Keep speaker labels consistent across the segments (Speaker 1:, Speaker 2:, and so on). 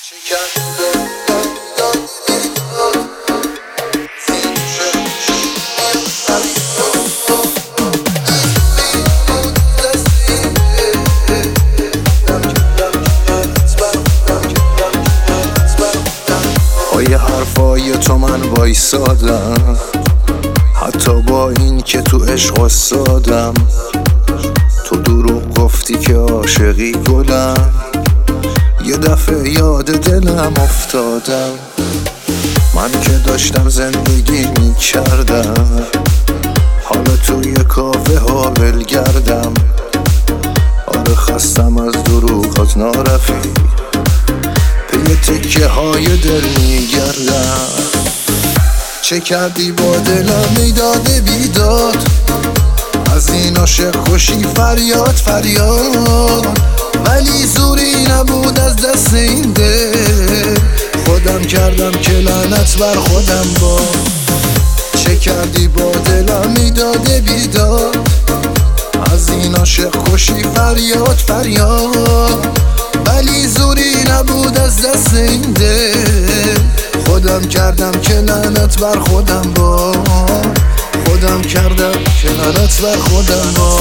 Speaker 1: یه حرفای تو من وایسادم، حتی با این که تو عشق استادم. تو دروغ گفتی که عاشقی گلم، یه دفعه یاد دلم افتادم. من که داشتم زندگی میکردم، حالا توی کافه ها ولگردم. آره خستم از دروغات نارفی، یه تکه های دل میگردم. چه کردی با دلم میداده بیداد، از این عاشق خوشی فریاد فریاد. ولی زوری نبود از دست این دل، خودم کردم که لعنت بر خودم با. چه کردی با دلم میداده بیداد، از این عاشق خوشی فریاد فریاد. ولی زوری نبود از دست این دل، خودم کردم که لعنت بر خودم با. خودم کردم که لعنت بر خودم با.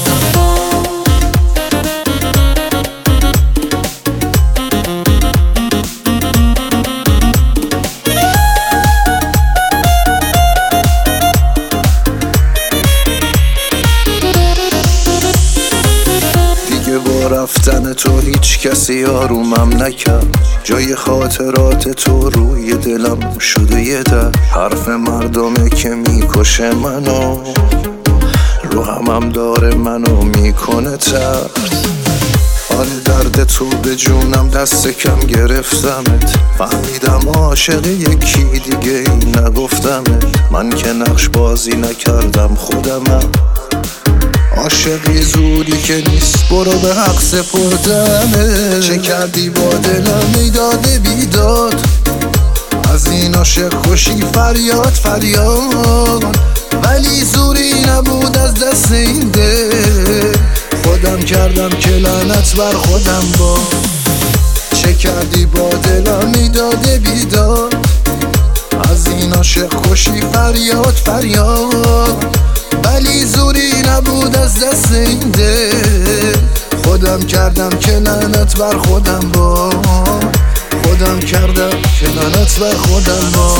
Speaker 1: رفتن تو هیچ کسی آرومم نکرد، جای خاطرات تو روی دلم شده یه در. حرف مردمه که میکشه منو، رو همم داره منو میکنه ترد. آره درد تو به جونم دست کم گرفتمت، فهمیدم عاشق یکی دیگه این نگفتمت. من که نقش بازی نکردم خودمم، عاشقی زوری که نیست برو به حق سپردمه. چه کردی با دلم میداده بیداد، از این عاشق خوشی فریاد فریاد. ولی زوری نبود از دست این دل، خودم کردم که لعنت بر خودم با. چه کردی با دلم میداده بیداد، از این عاشق خوشی فریاد فریاد. ولی زوری نبود از دست این دل، خودم کردم که لعنت بر خودم با. خودم کردم که لعنت بر خودم با.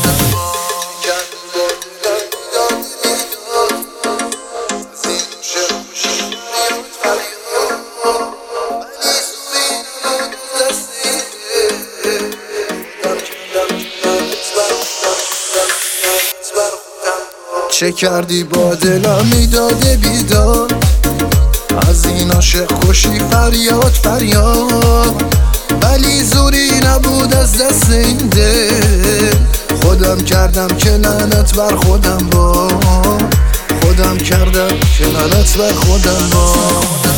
Speaker 1: چه کردی با دلم میداده بیداد، از این عاشق خوشی فریاد فریاد. ولی زوری نبود از دست این دل، خودم کردم که لعنت بر خودم با. خودم کردم که لعنت بر خودم با.